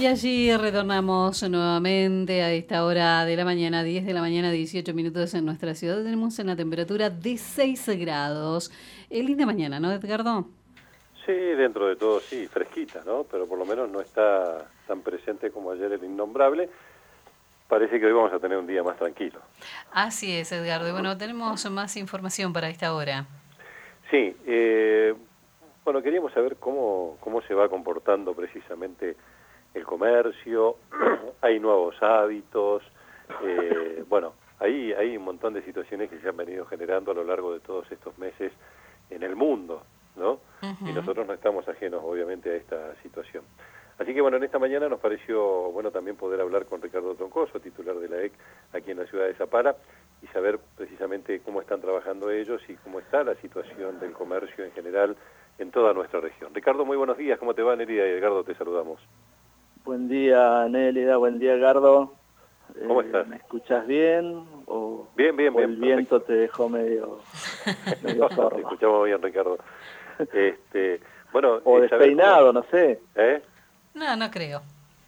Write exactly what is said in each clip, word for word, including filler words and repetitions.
Y allí retornamos nuevamente a esta hora de la mañana, diez de la mañana, dieciocho minutos en nuestra ciudad. Tenemos una temperatura de seis grados. Eh, linda mañana, ¿no, Edgardo? Sí, dentro de todo sí, fresquita, ¿no? Pero por lo menos no está tan presente como ayer el innombrable. Parece que hoy vamos a tener un día más tranquilo. Así es, Edgardo. Y bueno, tenemos más información para esta hora. Sí, eh, bueno, queríamos saber cómo, cómo se va comportando precisamente el comercio. Hay nuevos hábitos, eh, bueno, hay, hay un montón de situaciones que se han venido generando a lo largo de todos estos meses en el mundo, ¿no? Uh-huh. Y nosotros no estamos ajenos, obviamente, a esta situación. Así que, bueno, en esta mañana nos pareció bueno también poder hablar con Ricardo Troncoso, titular de la E C aquí en la ciudad de Zapala, y saber precisamente cómo están trabajando ellos y cómo está la situación del comercio en general en toda nuestra región. Ricardo, muy buenos días. ¿Cómo te va, Nélida y Edgardo? Te saludamos. Buen día, Nélida. Buen día, Edgardo. ¿Cómo eh, estás? ¿Me escuchas bien? O, bien, bien, o bien. el viento perfecto. Te dejó medio, medio no, te escuchamos bien, Ricardo. Este, bueno, o eh, despeinado, cómo... no sé. ¿Eh? No, no creo.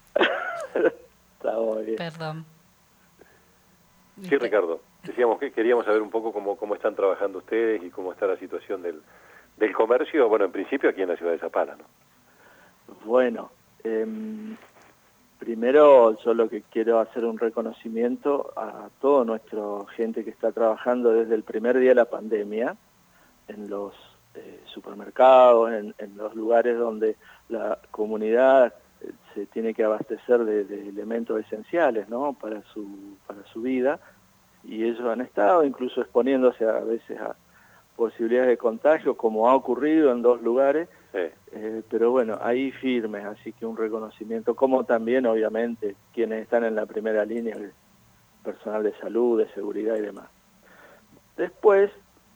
Está muy bien. Perdón. Sí, Ricardo. Decíamos que queríamos saber un poco cómo, cómo están trabajando ustedes y cómo está la situación del, del comercio, bueno, en principio aquí en la ciudad de Zapala, ¿no? Bueno, eh, primero yo lo que quiero hacer un reconocimiento a toda nuestra gente que está trabajando desde el primer día de la pandemia en los eh, supermercados, en, en los lugares donde la comunidad eh, se tiene que abastecer de, de elementos esenciales, ¿no? para su para su vida, y ellos han estado incluso exponiéndose a veces a posibilidades de contagio, como ha ocurrido en dos lugares, sí. eh, pero bueno, ahí firmes, así que un reconocimiento, como también obviamente quienes están en la primera línea, el personal de salud, de seguridad y demás. Después,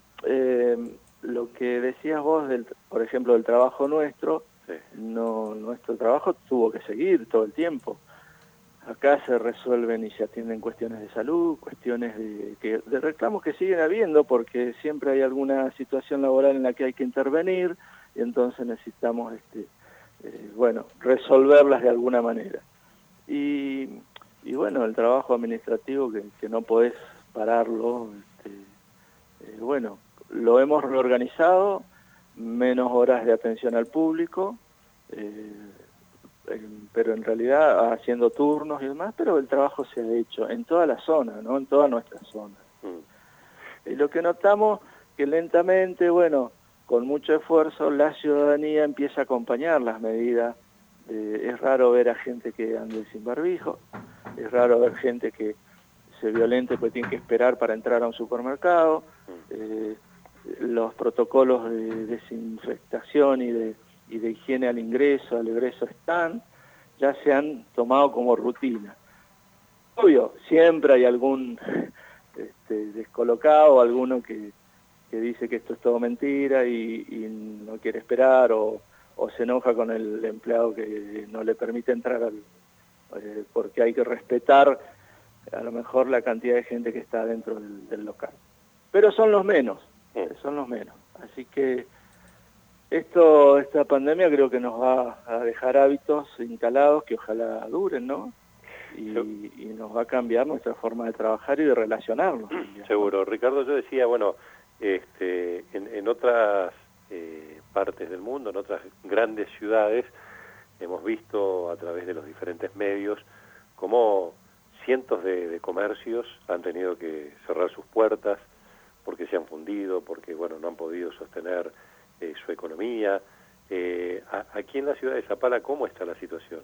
eh, lo que decías vos, del, por ejemplo, del trabajo nuestro, sí. no, nuestro trabajo tuvo que seguir todo el tiempo. Acá se resuelven y se atienden cuestiones de salud, cuestiones de, que, de reclamos que siguen habiendo, porque siempre hay alguna situación laboral en la que hay que intervenir, y entonces necesitamos, este, eh, bueno, resolverlas de alguna manera. Y, y bueno, el trabajo administrativo que, que no podés pararlo, este, eh, bueno, lo hemos reorganizado, menos horas de atención al público, eh, pero en realidad haciendo turnos y demás, pero el trabajo se ha hecho en toda la zona, ¿no? En toda nuestra zona. Mm. Y lo que notamos que lentamente, bueno, con mucho esfuerzo, la ciudadanía empieza a acompañar las medidas. Eh, es raro ver a gente que ande sin barbijo, es raro ver gente que se violente porque tiene que esperar para entrar a un supermercado. Eh, los protocolos de desinfectación y de y de higiene al ingreso, al egreso están, ya se han tomado como rutina. Obvio, siempre hay algún este, descolocado, alguno que, que dice que esto es todo mentira y, y no quiere esperar, o, o se enoja con el empleado que no le permite entrar, al, eh, porque hay que respetar a lo mejor la cantidad de gente que está dentro del, del local. Pero son los menos, son los menos. Así que Esto, esta pandemia creo que nos va a dejar hábitos instalados que ojalá duren, ¿no? Y, y nos va a cambiar nuestra forma de trabajar y de relacionarnos. Seguro. Ricardo, yo decía, bueno, este, en, en otras eh, partes del mundo, en otras grandes ciudades, hemos visto a través de los diferentes medios cómo cientos de, de comercios han tenido que cerrar sus puertas porque se han fundido, porque, bueno, no han podido sostener Eh, su economía. Eh, a, aquí en la ciudad de Zapala, ¿cómo está la situación?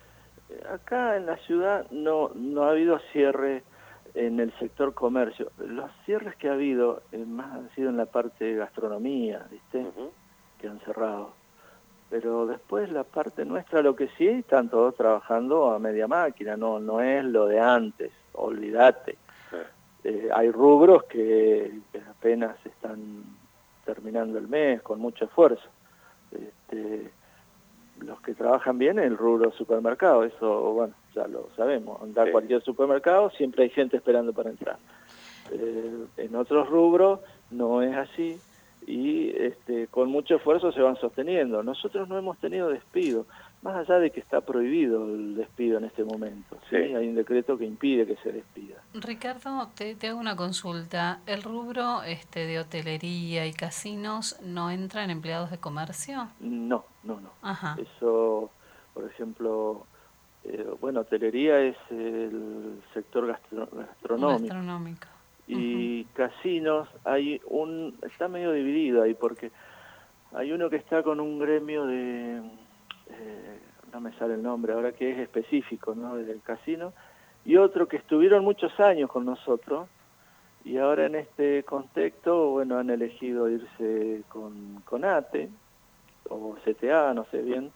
Acá en la ciudad no, no ha habido cierre en el sector comercio. Los cierres que ha habido eh, más han sido en la parte de gastronomía, ¿viste? Uh-huh. Que han cerrado. Pero después la parte nuestra, lo que sí, están todos trabajando a media máquina, no, no es lo de antes, olvídate. Sí. Eh, hay rubros que, que apenas están terminando el mes con mucho esfuerzo. Este, los que trabajan bien el rubro supermercado, eso, bueno, ya lo sabemos. Andar sí. a cualquier supermercado, siempre hay gente esperando para entrar. Eh, en otros rubros no es así, y este, con mucho esfuerzo se van sosteniendo. Nosotros no hemos tenido despido, más allá de que está prohibido el despido en este momento. ¿sí? Sí. Hay un decreto que impide que se despida. Ricardo, te, te hago una consulta. ¿El rubro este, de hotelería y casinos no entra en empleados de comercio? No, no, no. Ajá. Eso, por ejemplo, eh, bueno, hotelería es el sector gastro gastronómico. Gastronómico. Y uh-huh. Casinos, hay un, está medio dividido ahí, porque hay uno que está con un gremio de, eh, no me sale el nombre ahora, que es específico, ¿no?, del casino, y otro que estuvieron muchos años con nosotros, y ahora en este contexto, bueno, han elegido irse con, con A T E, o C T A, no sé bien,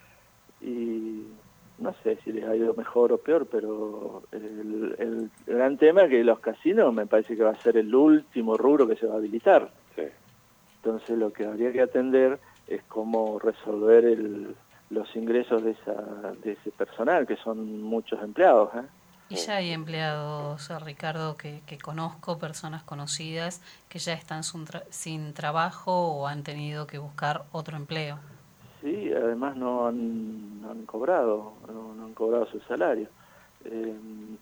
y no sé si les ha ido mejor o peor, pero el, el gran tema es que los casinos me parece que va a ser el último rubro que se va a habilitar. Sí. Entonces lo que habría que atender es cómo resolver el, los ingresos de, esa, de ese personal, que son muchos empleados. ¿eh? Y ya hay empleados, Ricardo, que, que conozco, personas conocidas, que ya están sin, tra sin trabajo o han tenido que buscar otro empleo. Sí, además no han, no han cobrado, no, no han cobrado su salario. Eh,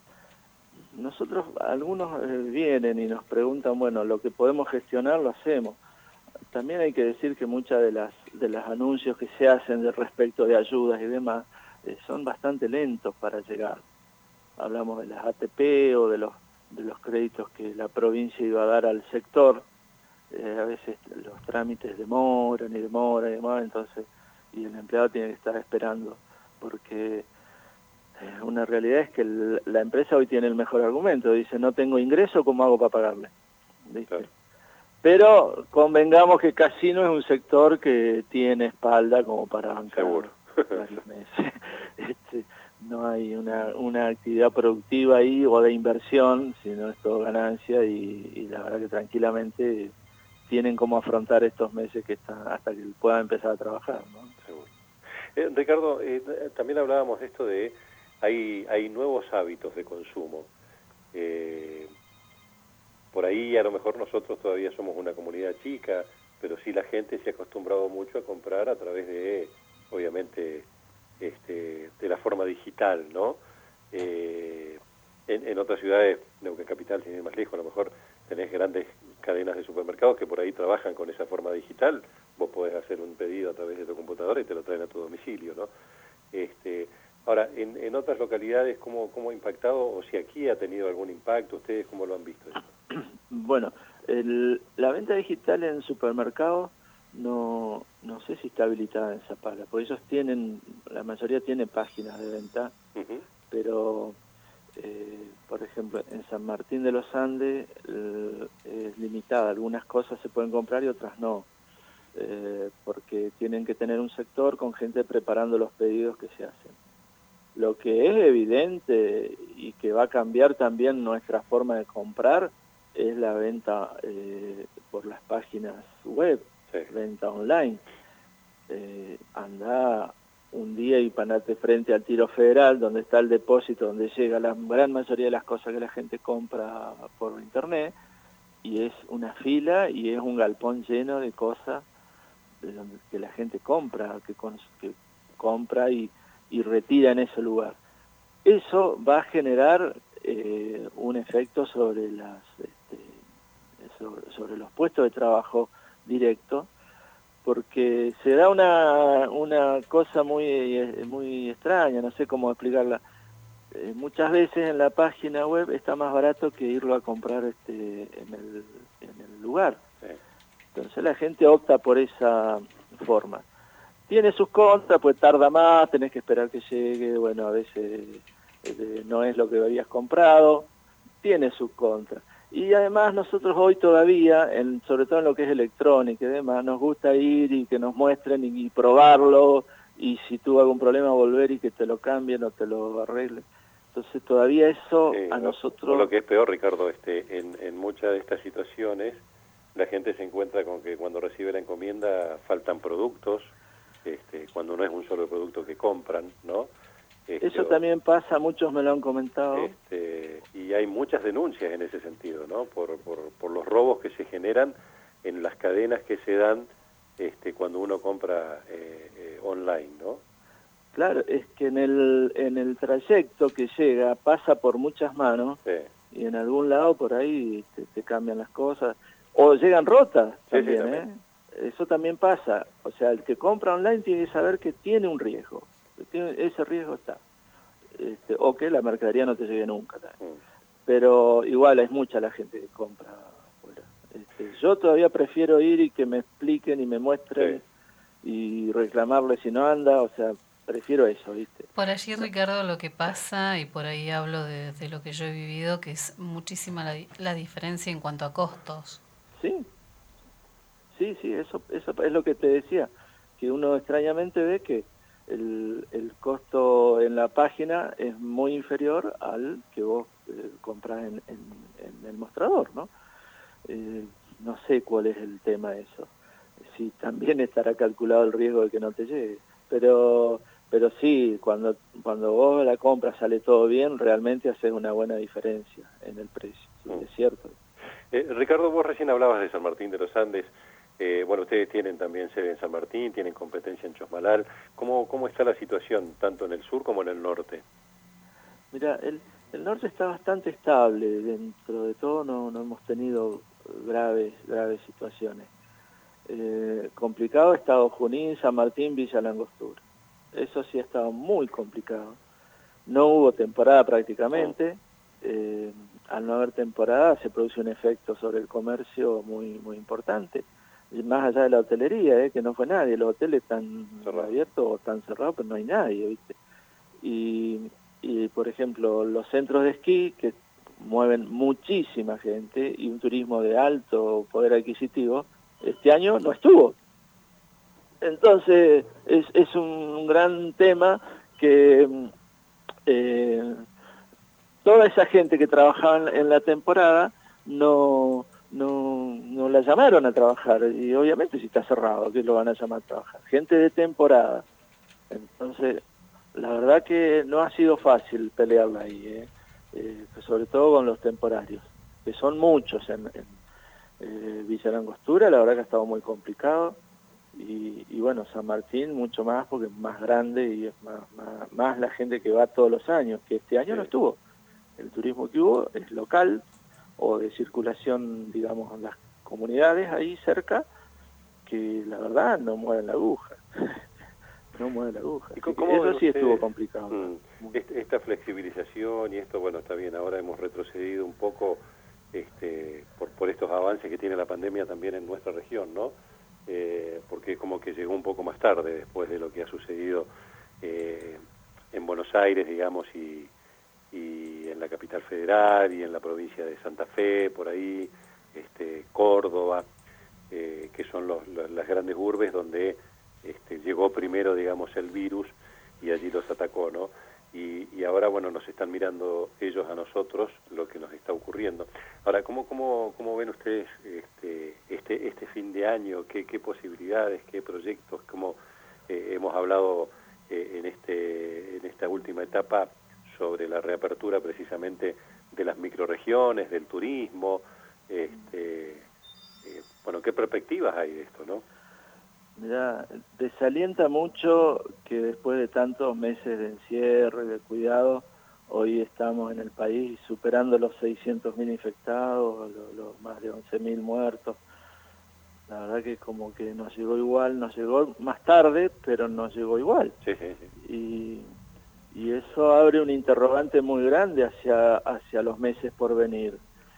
nosotros, algunos eh, vienen y nos preguntan, bueno, lo que podemos gestionar lo hacemos. También hay que decir que muchas de las de los anuncios que se hacen de respecto de ayudas y demás eh, son bastante lentos para llegar. Hablamos de las A T P o de los de los créditos que la provincia iba a dar al sector. Eh, a veces los trámites demoran y demoran y demoran, entonces y el empleado tiene que estar esperando, porque eh, una realidad es que el, la empresa hoy tiene el mejor argumento, dice, no tengo ingreso, ¿cómo hago para pagarle? ¿Viste? Claro. Pero convengamos que casino es un sector que tiene espalda como para bancar varios meses. Este, no hay una, una actividad productiva ahí o de inversión, sino es todo ganancia y, y la verdad que tranquilamente tienen cómo afrontar estos meses que están hasta que puedan empezar a trabajar, ¿no? Seguro. Eh, Ricardo, eh, también hablábamos de esto de hay hay nuevos hábitos de consumo. Eh, por ahí a lo mejor nosotros todavía somos una comunidad chica, pero sí la gente se ha acostumbrado mucho a comprar a través de, obviamente, este, de la forma digital, ¿no? Eh, en, en otras ciudades, Neuquén Capital, sin ir más lejos, a lo mejor tenés grandes cadenas de supermercados que por ahí trabajan con esa forma digital. Vos podés hacer un pedido a través de tu computadora y te lo traen a tu domicilio, ¿no? Este, ahora, en, en otras localidades, ¿cómo, ¿cómo ha impactado? O si aquí ha tenido algún impacto, ¿ustedes cómo lo han visto eso? Bueno, el, la venta digital en supermercados no, no sé si está habilitada en Zapala, porque ellos tienen, la mayoría tiene páginas de venta, uh-huh. pero... Eh, por ejemplo, en San Martín de los Andes eh, es limitada, algunas cosas se pueden comprar y otras no, eh, porque tienen que tener un sector con gente preparando los pedidos que se hacen. Lo que es evidente y que va a cambiar también nuestra forma de comprar es la venta eh, por las páginas web, sí. Venta online. Eh, anda un día y panate frente al Tiro Federal, donde está el depósito, donde llega la gran mayoría de las cosas que la gente compra por internet, y es una fila y es un galpón lleno de cosas de donde, que la gente compra, que, que compra y, y retira en ese lugar. Eso va a generar eh, un efecto sobre, las, este, sobre, sobre los puestos de trabajo directos, porque se da una, una cosa muy, muy extraña, no sé cómo explicarla. Eh, muchas veces en la página web está más barato que irlo a comprar este, en, el, en el lugar. Sí. Entonces la gente opta por esa forma. Tiene sus contras, pues tarda más, tenés que esperar que llegue, bueno, a veces eh, no es lo que habías comprado, tiene sus contras. Y además nosotros hoy todavía, en, sobre todo en lo que es electrónica y demás, nos gusta ir y que nos muestren y, y probarlo, y si tuvo algún problema volver y que te lo cambien o te lo arreglen. Entonces todavía eso sí, a nosotros... Lo que es peor, Ricardo, este, en, en muchas de estas situaciones la gente se encuentra con que cuando recibe la encomienda faltan productos, este, cuando no es un solo producto que compran, ¿no? Este, Eso también pasa, muchos me lo han comentado. Este, y hay muchas denuncias en ese sentido, ¿no? Por, por, por los robos que se generan en las cadenas que se dan este, cuando uno compra eh, eh, online, ¿no? Claro, es que en el, en el trayecto que llega pasa por muchas manos, Sí. y en algún lado por ahí te, te cambian las cosas, o llegan rotas también, sí, sí, también. ¿eh? Eso también pasa. O sea, el que compra online tiene que saber que tiene un riesgo, que tiene, ese riesgo está, este, o que la mercadería no te llegue nunca también. Mm. Pero igual es mucha la gente que compra afuera. Este, yo todavía prefiero ir y que me expliquen y me muestren, sí, y reclamarle si no anda, o sea, prefiero eso, ¿viste? Por allí, Ricardo, lo que pasa, y por ahí hablo de, de lo que yo he vivido, que es muchísima la, la diferencia en cuanto a costos. Sí, sí, sí, eso, eso es lo que te decía, que uno extrañamente ve que el, el costo en la página es muy inferior al que vos eh, comprás en, en, en el mostrador, ¿no? Eh, no sé cuál es el tema de eso, si también estará calculado el riesgo de que no te llegue, pero pero sí, cuando cuando vos la compras sale todo bien, realmente haces una buena diferencia en el precio, sí, mm. es cierto. Eh, Ricardo, vos recién hablabas de San Martín de los Andes. Eh, bueno, ustedes tienen también sede en San Martín, tienen competencia en Chosmalal. ¿Cómo, cómo está la situación, tanto en el sur como en el norte? Mira, el, el norte está bastante estable, dentro de todo no, no hemos tenido graves, graves situaciones. Eh, complicado ha estado Junín, San Martín, Villa Langostura. Eso sí ha estado muy complicado. No hubo temporada prácticamente. Eh, al no haber temporada se produce un efecto sobre el comercio muy muy importante. Y más allá de la hotelería, eh, que no fue nadie. Los hoteles están cerrados. abiertos o están cerrados, pero no hay nadie, ¿viste? Y, y, por ejemplo, los centros de esquí, que mueven muchísima gente y un turismo de alto poder adquisitivo, este año no estuvo. Entonces, es, es un gran tema que eh, toda esa gente que trabajaba en la temporada no, no, no la llamaron a trabajar. Y obviamente si está cerrado, ¿qué lo van a llamar a trabajar? Gente de temporada. Entonces, la verdad que no ha sido fácil pelearla ahí, ¿eh? Eh, sobre todo con los temporarios, que son muchos en, en eh, Villa Langostura, la verdad que ha estado muy complicado. Y, y bueno, San Martín mucho más porque es más grande y es más, más, más la gente que va todos los años, que este año sí. no estuvo. El turismo que hubo es local o de circulación, digamos, en las comunidades ahí cerca, que la verdad no mueven la aguja. no mueve la aguja. ¿Y cómo Eso sí ustedes, estuvo complicado. Mm, esta flexibilización y esto, bueno, está bien, ahora hemos retrocedido un poco este, por, por estos avances que tiene la pandemia también en nuestra región, ¿no? Eh, porque como que llegó un poco más tarde después de lo que ha sucedido eh, en Buenos Aires, digamos, y, y en la capital federal y en la provincia de Santa Fe, por ahí, este, Córdoba, eh, que son los, los, las grandes urbes donde este, llegó primero, digamos, el virus y allí los atacó, ¿no? Y, y ahora, bueno, nos están mirando ellos a nosotros lo que nos está ocurriendo. Ahora, ¿cómo, cómo, cómo ven ustedes este, este, este fin de año? ¿Qué, qué posibilidades, qué proyectos? ¿Cómo eh, hemos hablado eh, en, este, en esta última etapa sobre la reapertura precisamente de las microrregiones, del turismo? Este, eh, bueno, ¿qué perspectivas hay de esto, no? Mirá, desalienta mucho que después de tantos meses de encierro y de cuidado, hoy estamos en el país superando los seiscientos mil infectados, los, los más de once mil muertos. La verdad que como que nos llegó igual, nos llegó más tarde, pero nos llegó igual. Sí, sí, sí. Y, y eso abre un interrogante muy grande hacia, hacia los meses por venir.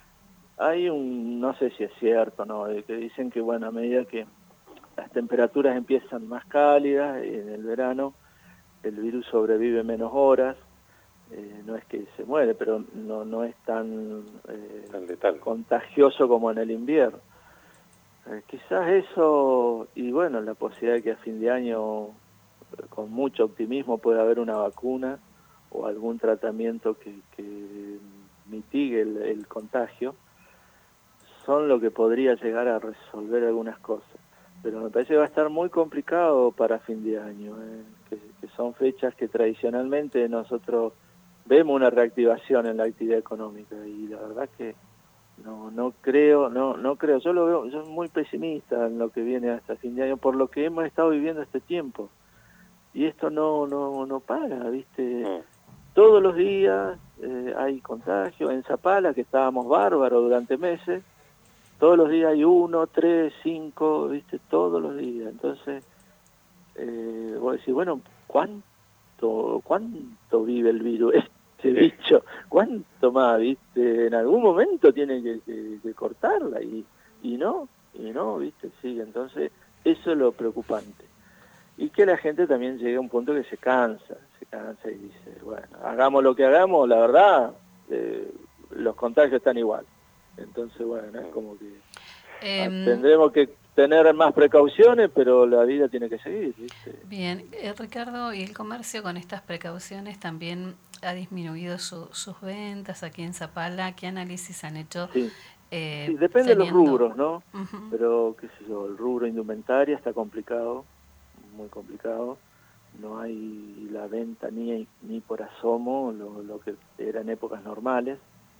Hay un, no sé si es cierto o no, que dicen que bueno, a medida que las temperaturas empiezan más cálidas en el verano, el virus sobrevive menos horas, eh, no es que se muere, pero no, no es tan, eh, tan letal, contagioso como en el invierno. Eh, quizás eso, y bueno, la posibilidad de que a fin de año, con mucho optimismo, pueda haber una vacuna o algún tratamiento que, que mitigue el, el contagio, son lo que podría llegar a resolver algunas cosas. Pero me parece que va a estar muy complicado para fin de año, eh, que, que son fechas que tradicionalmente nosotros vemos una reactivación en la actividad económica y la verdad que no no creo, no no creo, yo lo veo, yo soy muy pesimista en lo que viene hasta fin de año por lo que hemos estado viviendo este tiempo. Y esto no no no para, ¿viste? Mm. Todos los días eh, hay contagio. En Zapala, que estábamos bárbaros durante meses, todos los días hay uno, tres, cinco, ¿viste? Todos los días. Entonces, eh, vos decís, bueno, ¿cuánto, cuánto vive el virus? Este bicho, ¿cuánto más, viste? En algún momento tiene que, que, que cortarla y, y no, y no, viste, sigue. Entonces, eso es lo preocupante. Y que la gente también llega a un punto que se cansa, se cansa y dice, bueno, hagamos lo que hagamos, la verdad, eh, los contagios están igual. Entonces, bueno, es como que eh, tendremos que tener más precauciones, pero la vida tiene que seguir, ¿viste? Bien, eh, Ricardo, ¿y el comercio con estas precauciones también ha disminuido su, sus ventas aquí en Zapala? ¿Qué análisis han hecho? Sí, eh, sí depende teniendo... de los rubros, ¿no? Uh-huh. Pero, qué sé yo, el rubro indumentaria está complicado, muy complicado. No hay la venta ni ni por asomo, lo, lo que era en épocas normales.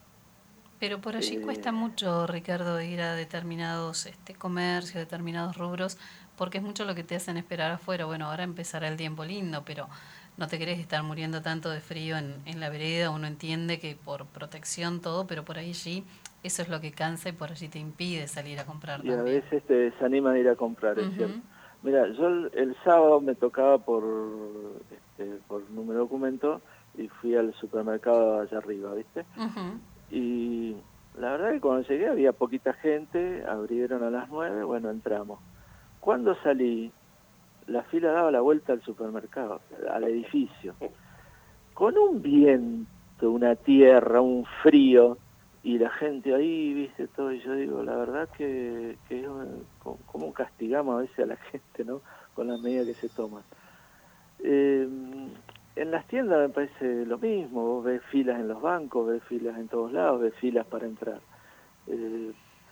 Pero por allí eh, cuesta mucho, Ricardo, ir a determinados este, comercios, determinados rubros, porque es mucho lo que te hacen esperar afuera. Bueno, ahora empezará el tiempo lindo, pero no te querés estar muriendo tanto de frío en, en la vereda. Uno entiende que por protección todo, pero por allí eso es lo que cansa y por allí te impide salir a comprar y también. A veces te desanima de ir a comprar, uh-huh. es cierto. Mira, yo el, el sábado me tocaba por este, por número de documento y fui al supermercado allá arriba, ¿viste? Uh-huh. Y la verdad que cuando llegué había poquita gente, abrieron a las nueve, bueno, entramos. Cuando salí, la fila daba la vuelta al supermercado, al edificio, con un viento, una tierra, un frío, y la gente ahí, viste, todo, y yo digo, la verdad que, que cómo castigamos a veces a la gente, ¿no?, con las medidas que se toman. Eh, en las tiendas me parece lo mismo, vos ves filas en los bancos, ves filas en todos lados, ves filas para entrar. Eh,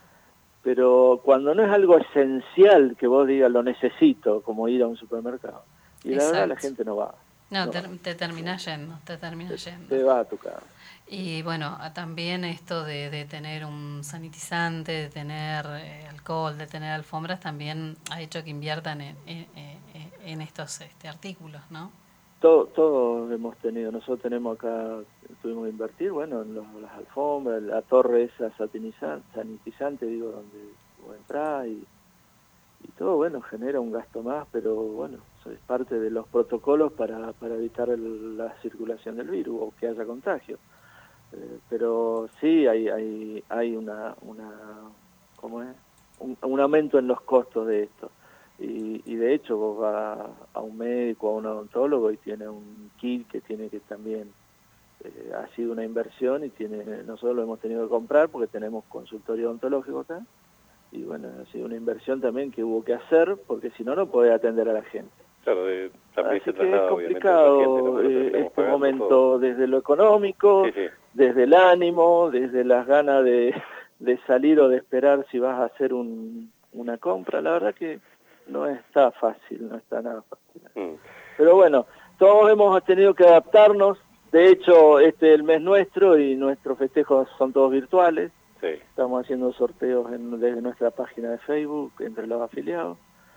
pero cuando no es algo esencial que vos digas lo necesito, como ir a un supermercado, y la Exacto. verdad la gente no va. No, no te, va. te terminás yendo, te terminás te, yendo. Te va a tu casa. Y bueno, también esto de, de tener un sanitizante, de tener eh, alcohol, de tener alfombras, también ha hecho que inviertan en, en, en estos este, artículos, ¿no? Todo, todo hemos tenido, nosotros tenemos acá, tuvimos que invertir, bueno, en los, las alfombras, la torre esa sanitizante, sanitizante digo, donde vos entrás y, y todo, bueno, genera un gasto más, pero bueno, eso es parte de los protocolos para, para evitar el, la circulación del virus o que haya contagio. Eh, pero sí hay hay hay una una ¿cómo es? Un, un aumento en los costos de esto y, y de hecho vos vas a un médico, a un odontólogo y tiene un kit que tiene que también eh, ha sido una inversión y tiene nosotros lo hemos tenido que comprar porque tenemos consultorio odontológico acá y bueno, ha sido una inversión también que hubo que hacer porque si no no podés atender a la gente. Claro, de, también así se que es complicado gente, ¿no? eh, este momento todo. Desde lo económico, sí, sí. desde el ánimo, desde las ganas de, de salir o de esperar si vas a hacer un, una compra. La verdad que no está fácil, no está nada fácil. Mm. Pero bueno, todos hemos tenido que adaptarnos. De hecho, este es el mes nuestro y nuestros festejos son todos virtuales. Sí. Estamos haciendo sorteos en, desde nuestra página de Facebook entre los afiliados.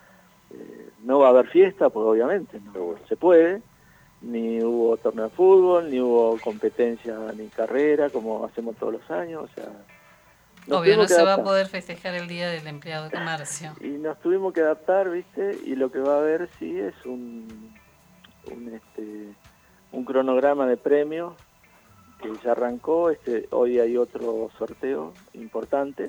Eh, no va a haber fiesta, pues obviamente no, no se puede, ni hubo torneo de fútbol, ni hubo competencia ni carrera como hacemos todos los años, o sea... Obvio, no se adaptar. Va a poder festejar el Día del Empleado de Comercio. Y nos tuvimos que adaptar, ¿viste? Y lo que va a haber sí es un, un, este, un cronograma de premios que ya arrancó, este, hoy hay otro sorteo importante.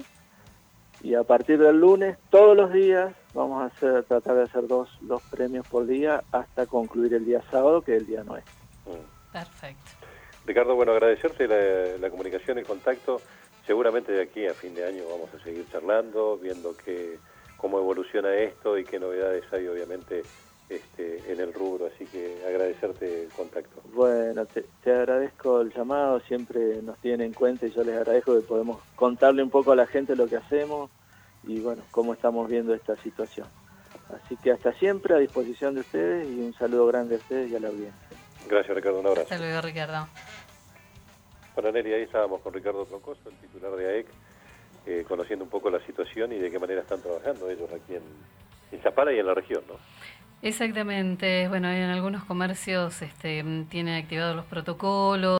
Y a partir del lunes, todos los días, vamos a hacer, tratar de hacer dos, dos premios por día hasta concluir el día sábado, que es el día nuestro. Perfecto. Ricardo, bueno, agradecerte la, la comunicación, el contacto. Seguramente de aquí a fin de año vamos a seguir charlando, viendo que, cómo evoluciona esto y qué novedades hay, obviamente, este, en el rubro. Así que agradecerte el contacto. Bueno, te, te agradezco el llamado, siempre nos tienen en cuenta y yo les agradezco que podemos contarle un poco a la gente lo que hacemos y bueno, cómo estamos viendo esta situación. Así que hasta siempre a disposición de ustedes y un saludo grande a ustedes y a la audiencia. Gracias, Ricardo, un abrazo. Hasta luego, Ricardo. Bueno, Nelly, ahí estábamos con Ricardo Troncoso, el titular de A E C, eh, conociendo un poco la situación y de qué manera están trabajando ellos aquí en, en Zapala y en la región, ¿no? Exactamente. Bueno, en algunos comercios este, tienen activados los protocolos.